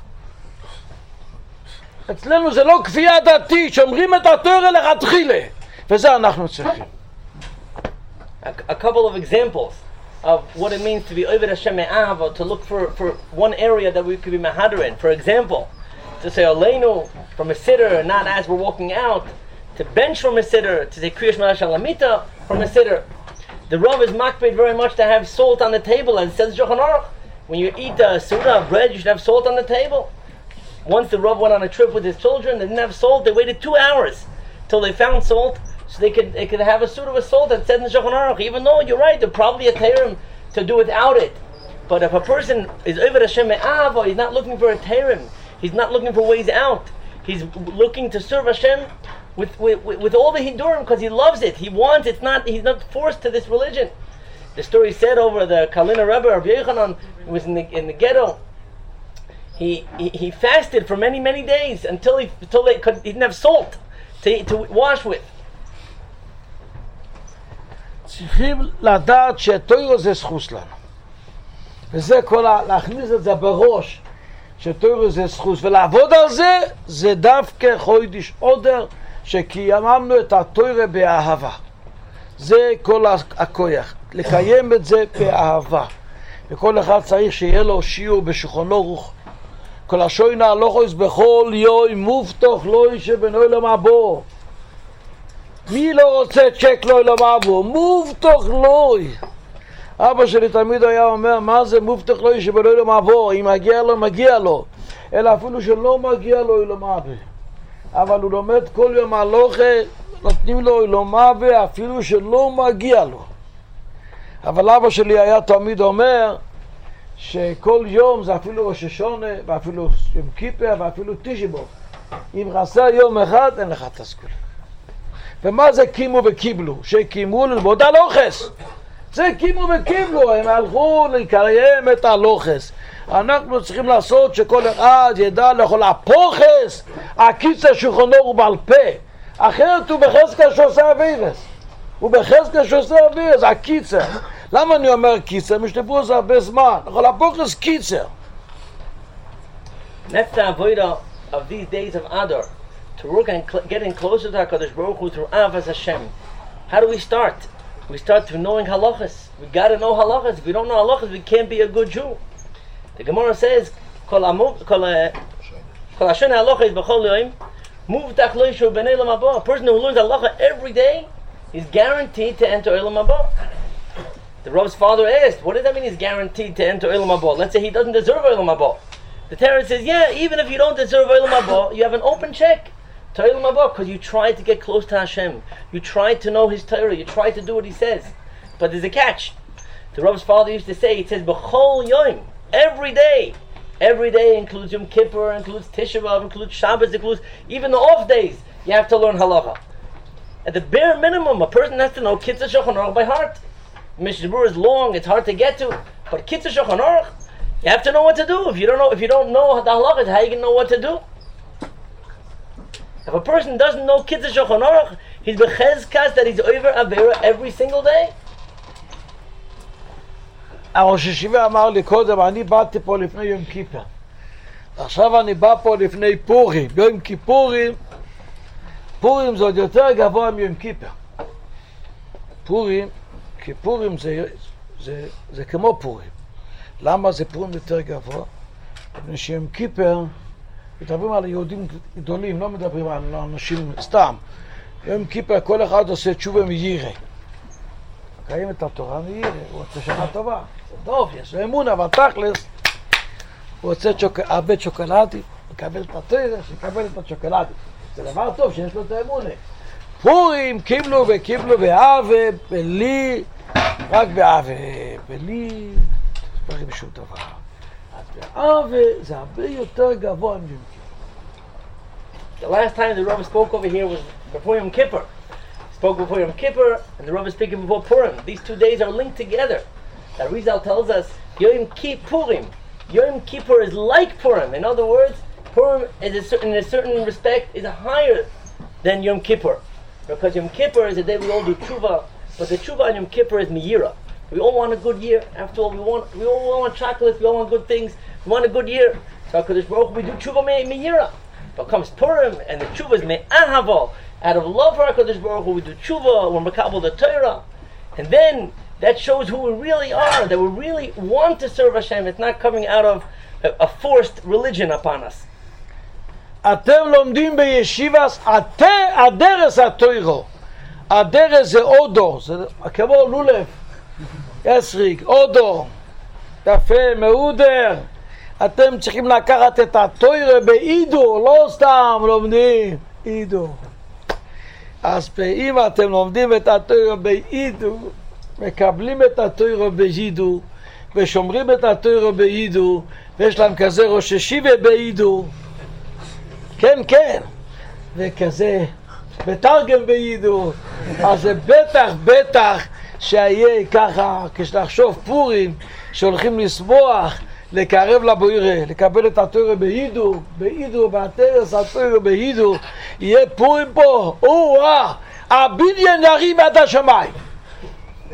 Speaker 1: אצלנו זה לא כפייה דתית, שאומרים את התורה לכתחילה, וזה אנחנו צריכים.
Speaker 2: A, a couple of examples of what it means to be Oved Hashem Me'ahava, to look for, for one area that we could be Mahadar in. For example, to say Aleinu from a sitter, not as we're walking out, to bench from a sitter, to say Kriyash Malash Alamita from a sitter. The Rav is makbid very much to have salt on the table, and it says Shulchan Aruch, when you eat a suda of bread, you should have salt on the table. Once the Rav went on a trip with his children, they didn't have salt, they waited two hours till they found salt, so they could they could have a suda with salt that said in Shulchan Aruch, even though you're right, they're probably a terim to do without it. But if a person is Oved Hashem Me'ahava, he's not looking for a terim, he's not looking for ways out, he's looking to serve Hashem with with, with all the hidurim because he loves it, he wants, it's not, he's not forced to this religion. The story said over the Kalina Rebbe, Rabbi Yochanan, was in the in the ghetto. He, he he fasted for many many days until he until they could he didn't have salt to to wash with.
Speaker 1: צריכים לדעת שתורה זה זכות לנו. וזה כל ה... להכניס את זה בראש, שתורה זה זכות, ולעבוד על זה, זה דווקא חודש עודר, שקיימנו את התורה באהבה. זה כל הכוח, לקיים את זה באהבה. וכל אחד צריך שיהיה לו שיעור בשולחן ערוך. כל השוינה הלוכוס בכל יום מובטח לו שבנוי למבוא. מי לא רוצה צ'ק לו למבוא? מובטח לו. אבא שלי תמיד היה אומר, מה זה מובטח לו שבנוי למבוא? אם מגיע לו, מגיע לו. אלא אפילו שלא מגיע לו למבוא. אבל הוא לומד כל יום הלוכה, נותנים לו למבוא אפילו שלא מגיע לו. אבל אבא שלי היה תמיד אומר, שכל יום זה אפילו ראש השונה, ואפילו יום כיפר, ואפילו תשעה באב. אם חסר יום אחד, אין לך תסכול. ומה זה קימו וקיבלו? שקימו ללמוד הלוחס. זה קימו וקיבלו, הם הלכו לקיים את הלוחס. אנחנו צריכים לעשות שכל אחד ידע לכל הפוחס, הקיצר שולחנו הוא בעל פה. אחרת הוא בחזקה שעושה אבירס. הוא בחזקה שעושה אבירס, הקיצר. למה אני אומר קיצר? משתפרו זה הרבה זמן. לכל הפוחס קיצר.
Speaker 2: That's the avodah of these days of Adar. To work on cl- getting closer to HaKadosh Baruch Hu through Avas Hashem. How do we start? We start through knowing halachas. We gotta know halachas. If we don't know halachas, we can't be a good Jew. The Gemara says, Kol Hashon halacha is b'chol yoim, muvtach lo yishu b'nei olam haba. A person who learns halacha every day is guaranteed to enter olam haba. The Rav's father asked, what does that mean he's guaranteed to enter olam haba? Let's say he doesn't deserve olam haba. The Torah says, yeah, even if you don't deserve olam haba, you have an open check to olam haba because you tried to get close to Hashem. You tried to know His Torah. You tried to do what He says. But there's a catch. The Rav's father used to say, it says, b'chol yoim. Every day. Every day includes Yom Kippur, includes Tisha B'Av, includes Shabbos, includes even the off days. You have to learn halacha. At the bare minimum, a person has to know Kitzur Shulchan Aruch by heart. Mishnah Berurah is long, it's hard to get to. But Kitzur Shulchan Aruch, you have to know what to do. If you don't know, if you don't know the halacha, how you can know what to do? If a person doesn't know Kitzur Shulchan Aruch, he's bechezkas that he's over avera every single day.
Speaker 1: הראש ישיבה אמר לי קודם, אני באתי פה לפני יום כיפר. עכשיו אני בא פה לפני פורים. יום כיפורים, פורים זה עוד יותר גבוה מיום כיפר. פורים, כי פורים זה, זה, זה כמו פורים. למה זה פורים יותר גבוה? מפני שיום כיפר, מדברים על יהודים גדולים, לא מדברים על אנשים סתם. יום כיפר כל אחד עושה תשובה מירא. קיים את התורה מירא, הוא רוצה שנה טובה. טוב, יש לו אמונה, אבל תכלס הוא רוצה הרבה שוקולדי, לקבל את התורה, שיקבל את השוקולדי. זה דבר טוב שיש לו את האמונה. פורים קיבלו וקיבלו באהבה, בלי, רק באהבה, בלי, דברים שום דבר. אז באהבה זה הרבה יותר גבוה מיום כיפר.
Speaker 2: The last time the Rav spoke over here was before Yom Kippur. He spoke before Yom Kippur, and the Rav is speaking before Purim. These two days are linked together. The Rizal tells us, Yom Kippurim. Yom Kippur is like Purim. In other words, Purim is a certain, in a certain respect is higher than Yom Kippur. Because Yom Kippur is a day we all do tshuva, but the tshuva on Yom Kippur is miyira. We all want a good year. After all, we want we all want chocolates, we all want good things. We want a good year. So HaKadosh Baruch Hu, we do tshuva miyira. But comes Purim, and the tshuva is me'ahava. Out of love for HaKadosh Baruch Hu, we do tshuva, we're makabel the Torah. And then that shows who we really are, that we really want to serve Hashem. It's not coming out of a, a forced religion upon us.
Speaker 1: אתם לומדים בישיבס, הדרס התוירו. הדרס זה אודו, זה כמו לולב, יסריק, אודו, יפה, מעודר. אתם צריכים לקחת את התוירה באידו, לא סתם לומדים, אידו. אז אם אתם לומדים את התוירה באידו, מקבלים את התוירה באידו, ושומרים את התוירה באידו, ויש להם כזה ראש ישיבה באידו, כן, כן, וכזה בתרגם באידו, אז זה בטח, בטח שיהיה ככה, כשנחשוב פורים, שהולכים לסמוח, לקרב לבוירה, לקבל את התורה באידו, באידו, בהתרס התורה באידו, יהיה פורים פה, או-אה, הבניין ירים עד השמיים.